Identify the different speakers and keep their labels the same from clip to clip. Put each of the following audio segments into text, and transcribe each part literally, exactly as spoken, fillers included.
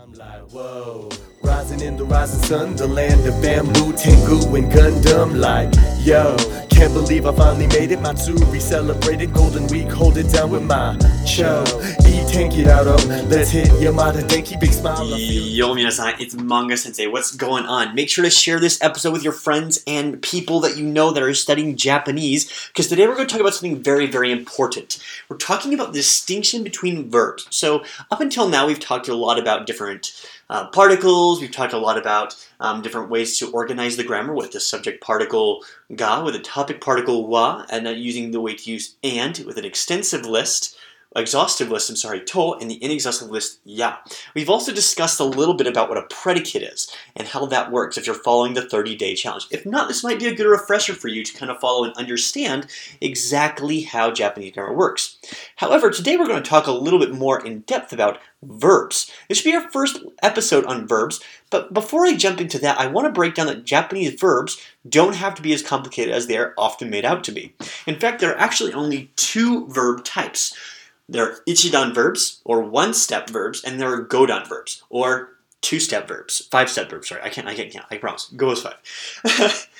Speaker 1: I'm like, whoa. Rising in the rising sun, the land of bamboo, Tengu, and Gundam. Like, yo, can't believe I finally made it. Matsuri celebrated Golden Week, hold it down with my cho. Itenki let's hit Yamada Denki, big smile.
Speaker 2: Yo, minasan, it's Manga Sensei. What's going on? Make sure to share this episode with your friends and people that you know that are studying Japanese, because today we're going to talk about something very, very important. We're talking about the distinction between verbs. So up until now, we've talked a lot about different uh, particles. We've talked a lot about um, different ways to organize the grammar with the subject particle ga, with a topic particle wa, and then using the way to use and with an extensive list. Exhaustive list, I'm sorry, to, and the inexhaustive list, ya. We've also discussed a little bit about what a predicate is and how that works if you're following the thirty-day challenge. If not, this might be a good refresher for you to kind of follow and understand exactly how Japanese grammar works. However, today we're going to talk a little bit more in depth about verbs. This should be our first episode on verbs, but before I jump into that, I want to break down that Japanese verbs don't have to be as complicated as they are often made out to be. In fact, there are actually only two verb types. There are ichidan verbs, or one-step verbs, and there are godan verbs, or two-step verbs, five-step verbs. Sorry, I can't, I can't count. I promise. Go is five.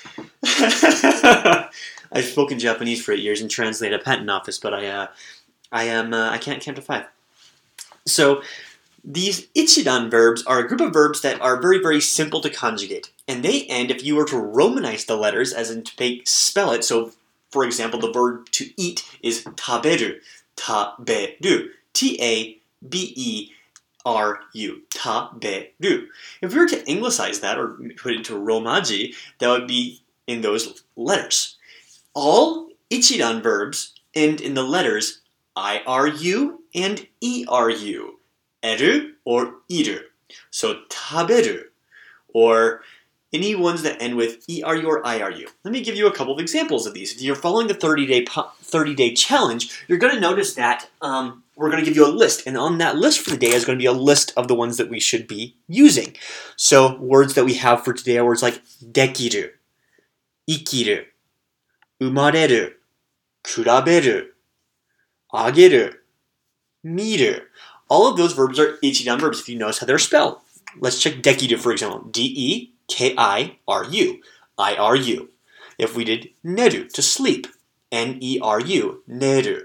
Speaker 2: I've spoken Japanese for eight years and translated a patent office, but I, uh, I am, uh, I can't count to five. So these ichidan verbs are a group of verbs that are very, very simple to conjugate, and they end if you were to romanize the letters, as in to make, spell it. So, for example, the verb to eat is taberu. Taberu. T A B E R U. Taberu. If we were to anglicize that or put it into Romaji, that would be in those letters. All ichidan verbs end in the letters I R U and E R U. Eru or iru. So taberu, or any ones that end with E R U or I R U. Let me give you a couple of examples of these. If you're following the thirty-day challenge, you're going to notice that um, we're going to give you a list. And on that list for the day is going to be a list of the ones that we should be using. So words that we have for today are words like dekiru, ikiru, umareru, kuraberu, ageru, miru. All of those verbs are ichidan verbs if you notice how they're spelled. Let's check dekiru, for example. D E K I R U. I R U. If we did neru, to sleep. N E R U. Neru.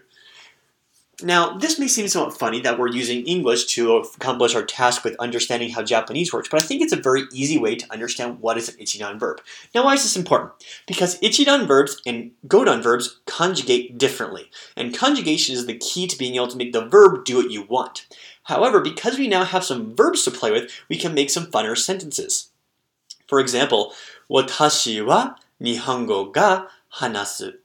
Speaker 2: Now, this may seem somewhat funny that we're using English to accomplish our task with understanding how Japanese works, but I think it's a very easy way to understand what is an ichidan verb. Now, why is this important? Because ichidan verbs and godan verbs conjugate differently, and conjugation is the key to being able to make the verb do what you want. However, because we now have some verbs to play with, we can make some funner sentences. For example, watashi wa nihongo ga hanasu.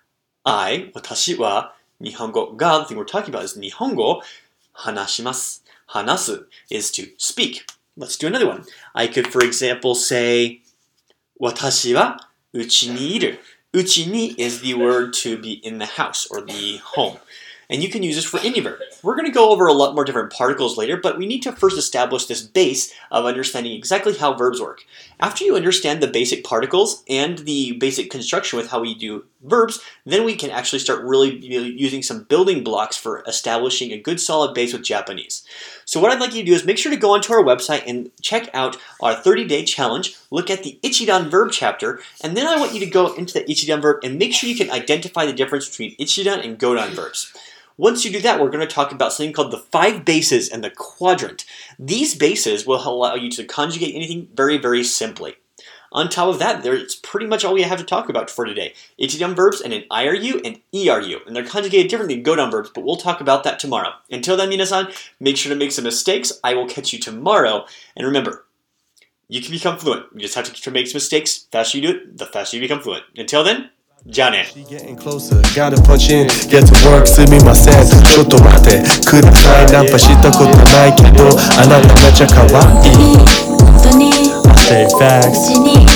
Speaker 2: I, watashi wa nihongo ga, the thing we're talking about is nihongo, hanashimasu. Hanasu is to speak. Let's do another one. I could, for example, say, watashi wa uchi ni iru. Uchi ni is the word to be in the house or the home. And you can use this for any verb. We're going to go over a lot more different particles later, but we need to first establish this base of understanding exactly how verbs work. After you understand the basic particles and the basic construction with how we do verbs, then we can actually start really using some building blocks for establishing a good solid base with Japanese. So what I'd like you to do is make sure to go onto our website and check out our thirty-day challenge, look at the ichidan verb chapter, and then I want you to go into the ichidan verb and make sure you can identify the difference between ichidan and godan verbs. Once you do that, we're going to talk about something called the five bases and the quadrant. These bases will allow you to conjugate anything very, very simply. On top of that, that's pretty much all we have to talk about for today. Ichidan verbs and an I R U and E R U. And they're conjugated differently than godan verbs, but we'll talk about that tomorrow. Until then, minasan, make sure to make some mistakes. I will catch you tomorrow. And remember, you can become fluent. You just have to make some mistakes. The faster you do it, the faster you become fluent. Until then, Jane.
Speaker 1: She getting closer, gotta punch in, get to work, すみません、ちょっと待って、ください、ナンパしたことないけど、あなためちゃ可愛い。I say facts.